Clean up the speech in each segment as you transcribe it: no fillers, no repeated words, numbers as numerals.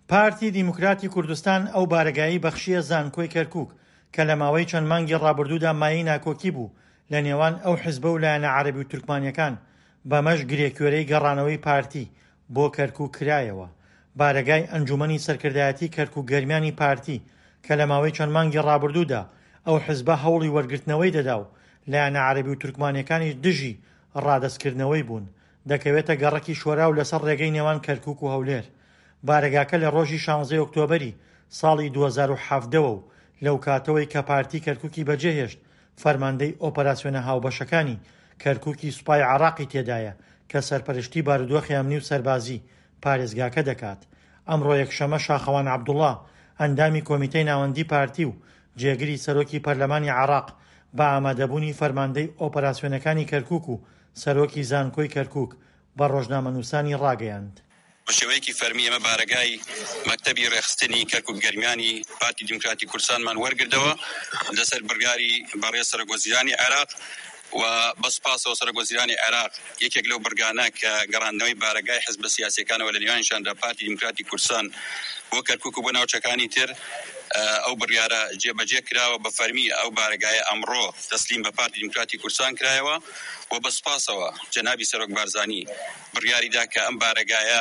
پارتی دیموکراتی کوردستان ئەو بارگایی بەخشیە زانکۆی کەرکووک کە لە ماوەی چەند مانگی ڕابردوودا مایەی ناکۆکی بوو لە نێوان ئەو حیزبە و لایەنە عەرەبی و تورکمانیەکان بەمەش گرێکوێرەی گەڕانەوەی پارتی بۆ کەرکووک کرایەوە. بارگای ئەنجومەنی سەرکردایەتی کەرکووک گەرمیانی پارتی کە لە ماوەی چەند مانگی ڕابردوودا ئەو حیزبە هەوڵی وەرگرتنەوەی دەدا و لایەنە عەرەبی و تورکمانیەکانیش دژی ڕادەستکردنەوەی بوون، دەکەوێتە گەڕەکی شۆرا و لەسەر ڕێگەی نێوان کەرکووک و هەولێر. بارگاکە لە ڕۆژی 16 ئۆکتۆبەری ساڵی 2017 و لەو کاتەوەی کە پارتی کەرکووکی بەجێهێشت فەرماندەی ئۆپەراسیۆنە هاوبەشەکانی کەرکووکی سوپای عێراقی تێدایە کە سەرپەرشتی بارودۆخی ئەمنی و سەربازی پارێزگاکە دەکات. ئەمڕۆ یەکشەمە شاخەوان عەبدوڵڵا ئەندامی کۆمیتەی ناوەندی پارتی و جێگری سەرۆکی پەرلەمانی عێراق بە ئامادەبوونی فەرماندەی ئۆپەراسیۆنەکانی کەرکووک و سەرۆکی زانکۆی کەرکووک بە ڕۆژنامەنووسانی ڕاگەیاند. بە شێوەیەکی فەرمی ئەمە بارگای مەکتەبی ڕێخستنی کەرکووک گەرمیانی پارتی دیموکراتی کوردستانمان وەرگردەوە لەسەر بڕیاری بەڕێز سەرۆکوەزیرانی عێراق و بەسپاسەوە سەرۆکوەزیرانی عێراق یەکێک لەو بڕگانە کە گەڕاندنەوەی بارگای حیزبە سیاسیەکانەوە لە نێوانیشاندا پارتی دیموکراتی کوردستان بۆ کەرکووک و بۆ ناوچەکانی تر ئەو بڕیارە جێبەجێ کراوە. بە فەرمی ئەو بارگایە ئەمڕۆ تەسلیم بە پارتی دیموکراتی کوردستان کرایەوە و بەسپاسەوە جەنابی سەرۆک بارزانی بڕیاریدا کە ئەم بارگایە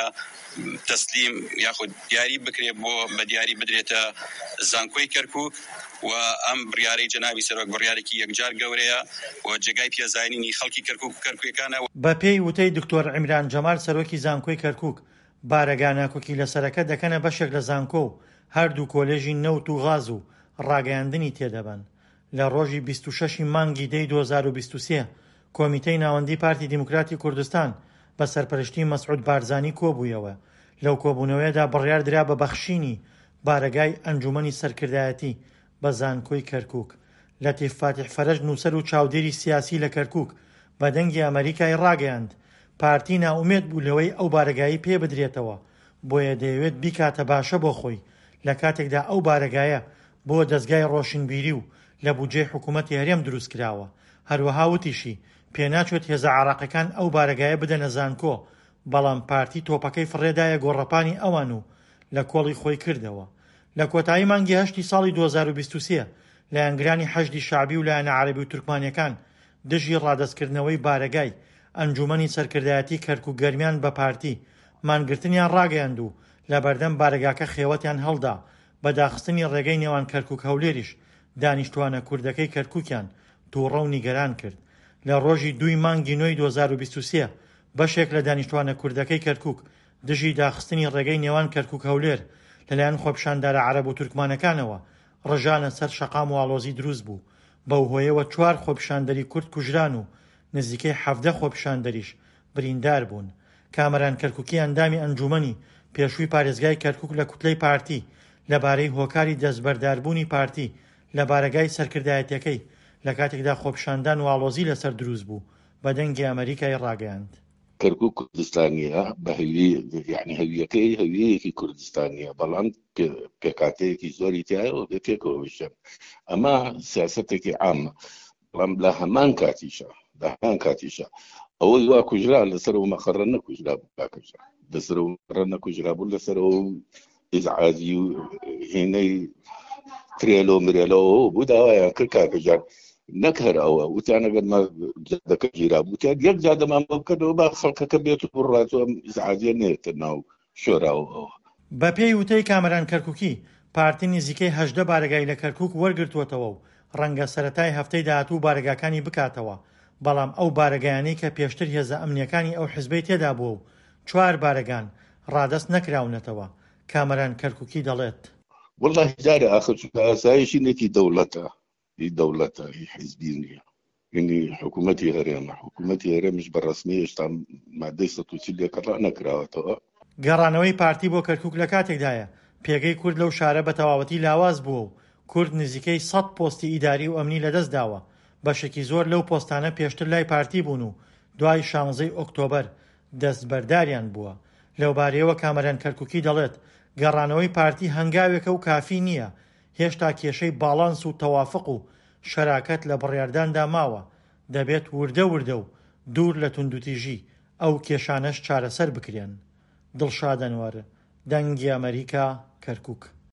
تەسلیم یاخود دیاری بکرێت بۆ بە دیاری بدرێتە زانکۆی کەرکووک و ئەم بڕیارەی جەنابی سەرۆک بڕیارێکی یەکجار گەورەیە و جێگای پێزاینی خەڵکی کەرکووک و کەرکووکەکانە. بە پێی وتەی دکتۆر عیمران جەمال سەرۆکی زانکۆی کەرکووک، بارەگا ناکۆکی لەسەرەکە دەکەنە بەشێک لە زانکۆ و هەردوو کۆلێژی نەوت و غاز و ڕاگەیاندنی تێدەبن. لە ڕۆژی 26 مانگی دەی 2023 کۆمیتەی ناوەندی پارتی دیموکراتی کوردستان بە سەرپەرشتی مەسعود بارزانی کۆبوویەوە. لەو کۆبوونەوەیەدا بڕیار درا بە بەخشینی بارگای ئەنجومەنی سەرکردایەتی بە زانکۆی کەرکووک. لەتیف فاتح فەرەج نووسەر و چاودێری سیاسی لە کەرکووک بە دەنگی ئەمریکای ڕاگەیاند پارتی ناومێت بوو لەوەی ئەو بارگایی پێ بدرێتەوە، بۆیە دەیەوێت بیکاتە باشە بۆ خۆی لە کاتێکدا ئەو بارگایە بۆ دەستگای ڕۆشنبیری و لە بودجەی حکوومەتی هەرێم دروست کراوە. هەروەها وتیشی پێناچێت هێزە عێراقیەکان ئەو بارگایە بدەنە زانکۆ، بەڵام پارتی تۆپەکەی فڕێدایە گۆڕەپانی ئەوان و لە کۆڵی خۆی کردەوە. لە کۆتایی مانگی هەشتی ساڵی 2023 لایەنگرانی حەشدی شعبی و لایەنە عەرەبی و تورکمانیەکان دژی ڕادەستکردنەوەی بارگای ئەنجومەنی سەرکردایەتی کەرکووک گەرمیان بە پارتی مانگرتنیان ڕاگەیاند و لە بەردەم بارگاکە خێوەتیان هەڵدا بە داخستنی ڕێگەی نێوان کەرکووک هەولێریش دانیشتوانە کوردەکەی کەرکووکیان تووڕە و نیگەران کرد. لە ڕۆژی 2 مانگی نۆی 2023 بەشێک لە دانیشتوانە کوردەکەی کەرکووک دژی داخستنی ڕێگەی نێوان کەرکووک هەولێر لەلایەن خۆپیشاندارە عەرەب و تورکمانەکانەوە ڕژانە سەر شەقام و ئاڵۆزی دروست بوو. بەو هۆیەوە 4 خۆپیشاندەری کورد کوژران و نزیکەی 17 خۆپیشاندەریش بریندار بوون. کامەران کەرکووکی ئەندامی ئەنجومەنی پێشووی پارێزگای کەرکووک لە کوتلەی پارتی لەبارەی هۆکاری دەستبەرداربوونی پارتی لە بارگای سەرکردایەتەکەی لە کاتێکدا خۆپیشاندان و ئاڵۆزی لەسەر دروست بوو بە دەنگی ئەمریکای ڕاگەیاند. کەرکووک کوردستانیە بە هەویەکەی هەویەیەکی کوردستانیە، بەڵام پێکاتەیەکی زۆری تایەوە پێکەوەشن. ئەمە سیاسەتێکی عامە، بەڵام لە هەمان کاتیشە ئەوەی وا کوژرا لەسەر و مەخەڕە نەکوژرا بوو باکەشە لەسەر و مەخەڕە نەکوژرا بوو لەسەر و ئیزعاجی و هێنەی ترێلۆ مرێلەوە بوو داوایان کرد کاکەجار نەکەر ئەوە وتیانەگەر جادەکە گیرا بووتیان یەک جادەمان بۆ بکەنەوە با خەڵکەکە بێت و ڕاتوە ئیزعاجیە نێتە ناو شۆراوەوە. بە پێی وتەی کامەران کەرکووکی پارتی نزیکەی 18 بارگای لە کەرکووک وەرگرتووەتەوە و ڕەنگە سەرەتای هەفتەی داهاتوو بارگاکانی بکاتەوە، بەڵام ئەو بارگایانەی کە پێشتر هێزە ئەمنیەکانی ئەو حیزبەی تێدا بووە و 4 بارگان ڕادەست نەکراونەتەوە. کامەران کەرکووکی دەڵێت والله جارە ئاخر ئاسایشی نێکی دەوڵەتە حیزبی نییە، یعنی حکوومەتی هەرێمش بەڕەسمی هێشتا مادەی 130 نەکراوەتەوە. گەڕانەوەی پارتی بۆ کەرکووک لە کاتێکدایە پێگەی کورد لەو شارە بە تەواوەتی لاواز بووە و کورد نزیکەی 100 پۆستی ئیداری و ئەمنی لەدەست داوە. بەشێکی زۆر لەو پۆستانە پێشتر لای پارتی بوون و دوای 16 ئۆکتۆبەر دەستبەرداریان بووە. لەوبارەیەوە کامەران کەرکووکی دەڵێت گەڕانەوەی پارتی هەنگاوێکە و کافی نییە، هێشتا کێشەی باڵانس و تەوافق و شەراکەت لە بڕیارداندا ماوە، دەبێت وردە و دوور لە توندوتیژی ئەو کێشانەش چارەسەر بکرێن. دڵشاد ئەنوەر، دەنگی ئەمریکا کەرکووک.